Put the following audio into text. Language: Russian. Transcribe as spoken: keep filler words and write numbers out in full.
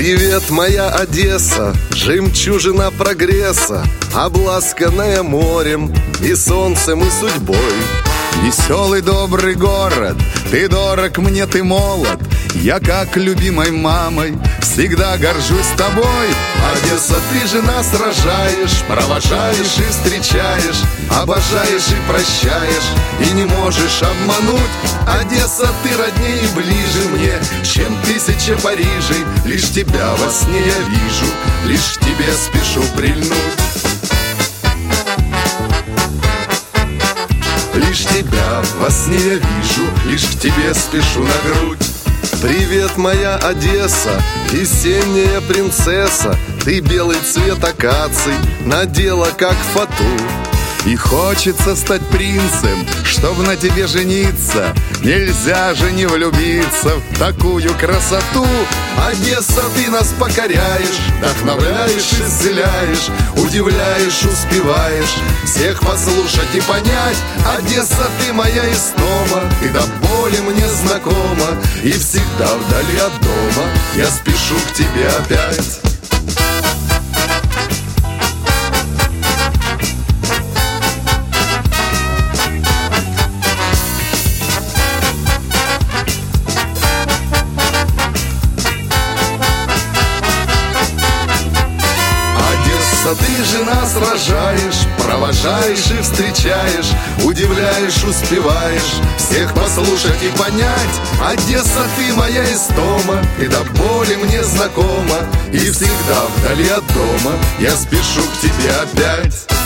Привет, моя Одесса, жемчужина прогресса, обласканная морем и солнцем, и судьбой. Веселый, добрый город, ты дорог мне, ты молод. Я, как любимой мамой, всегда горжусь тобой. Одесса, ты же нас рожаешь, провожаешь и встречаешь, обожаешь и прощаешь, и не можешь обмануть. Одесса, ты роднее и ближе мне, чем тысяча Парижей. Лишь тебя во сне я вижу, лишь к тебе спешу прильнуть. Лишь тебя во сне я вижу, лишь к тебе спешу на грудь. Привет, моя Одесса, весенняя принцесса, ты белый цвет акаций надела, как фату. И хочется стать принцем, чтоб на тебе жениться. Нельзя же не влюбиться в такую красоту. Одесса, ты нас покоряешь, вдохновляешь, исцеляешь, удивляешь, успеваешь всех послушать и понять. Одесса, ты моя истома, ты до боли мне знакома, и всегда вдали от дома я спешу к тебе опять. Ты же нас рожаешь, провожаешь и встречаешь, удивляешь, успеваешь всех послушать и понять. Одесса, ты моя истома, ты до боли мне знакома, и всегда вдали от дома я спешу к тебе опять.